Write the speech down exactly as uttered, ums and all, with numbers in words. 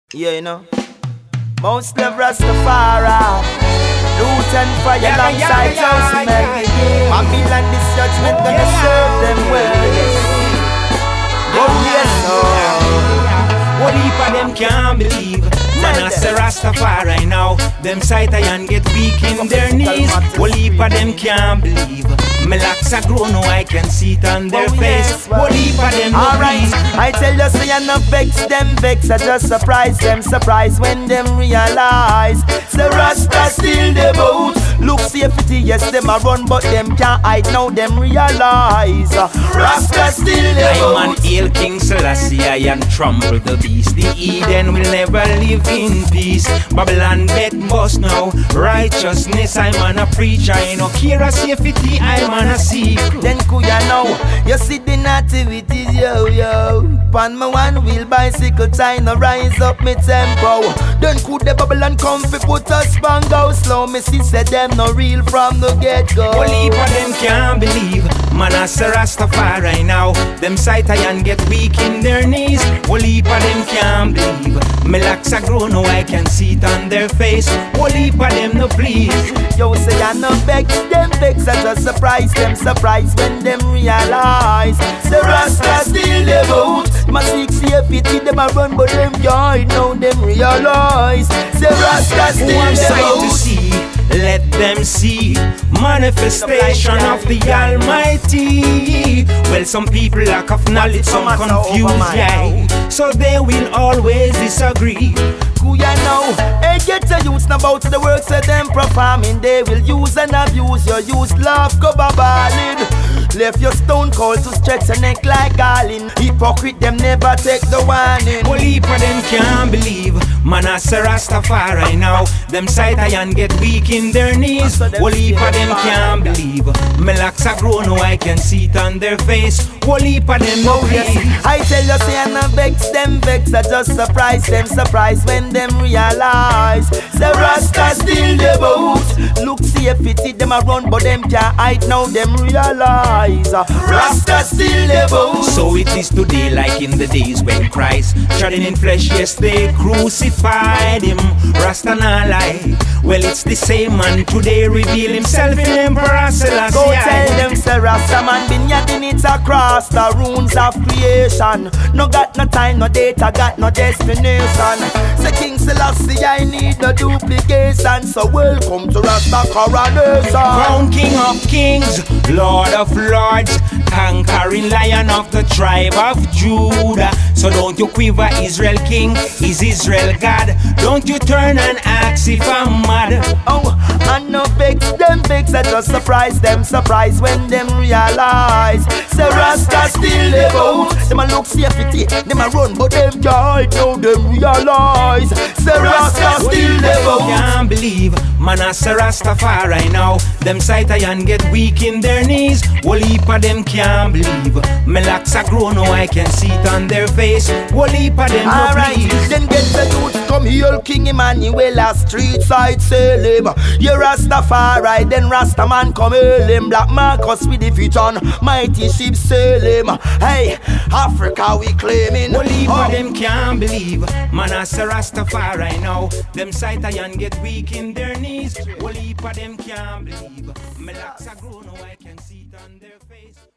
Yeah, you know. Most love Rastafari. Loot and fire Yeah, alongside yeah, yeah, Joseph. yeah, yeah. Babylon, this judgment Oh, gonna yeah. serve them well. Oh, yes, oh. What heap of them can't believe? Man, I say Rastafari now. Them sight and get weak in their knees. What heap of them can't believe? My locks are grown, now I can see it on their Oh, face. yes, well. What heap of them no Alright, please? I tell you, say I no vex them vex. I just surprise them, surprise when them realize. Say Rasta still the boat. Look safety, yes, them a run, but them can't hide now, them realize. Rasta still the I man boat. hail King Selassie and trample the beast. The Eden will never live in peace. Babylon bet bust now. Righteousness, I man a preacher. I no care a safety, I man a seek. Then kuya now, you see the nativities, yo yo. Pan my one wheel bicycle trying to rise up me tempo. Then could the Babylon come fi put us bang go slow. Me see say them no real from the get go. Whole heap of them can't believe. Man I say Rastafari now. Them sight and get weak in their knees. Whole heap of them can't believe. Me locks are grown, now I can see it on their face. Whole heap of them no please. Yo say I no vex them vex. I just surprise them surprise when them realize. Say Rasta still the boat. My six safety them a run but them joy now them realize. Say Rasta still One the sight to boat. see, let them see manifestation of the Almighty. Well, some people lack of knowledge, some confused, yeah. So they will always disagree. Kuya now, hey get the youths now about the works that them performing. They will use and abuse your use love go babalin. Left your stone cold to stretch your neck like garland. Hypocrite them never take the warning. Whole heap of them can't believe. Man I say Rastafari now. Them sight and get weak in their knees. Whole heap of them can't believe. My locks are grown, now I can see it on their face. Whole heap of them no please. I tell you say I no vex them vex. I just surprise them surprise when them realize. Say Rasta still the boat. Look safety them a run but them can't hide now them realize. Rasta still the boat. So it is today like in the days when Christ trodden in flesh, yes they crucified him. Rasta not lie. Well it's the same man today reveal himself in Emperor Selassie. Go tell them say Rasta man been yapping it across the runes of creation. No got no time, no data, got no destination. Say King Selassie I need no duplication. So welcome to Rasta coronation. Crown King of Kings, Lord of Lords, conquering Lion of the tribe of Judah. So don't you quiver, Israel King is Israel God. Don't you turn and ask if I'm mad. Oh, I no vex them vex. I just surprise them surprise when them realize. Say Rasta still the boat. Them a look safety, them a run but them joy now them realize. Say Rasta still the boat. Can't believe, man I say Rastafari now. Them sight and get weak in their knees. Whole heap of them can't believe. My locks are grown, now I can see it on their face. Whole heap of them no Alright, please. then get the youth come heal King Emmanuel a street side Salem. You Rastafari, then Rastaman come hail him. Black Marcus with the vision, mighty ship Salem. Hey, Africa we claiming. Whole heap Oh. of them can't believe. Man I say Rastafari now. Them sight and get weak in their knees. Whole heap of them can't believe. My locks are grown, now I can see it on their face.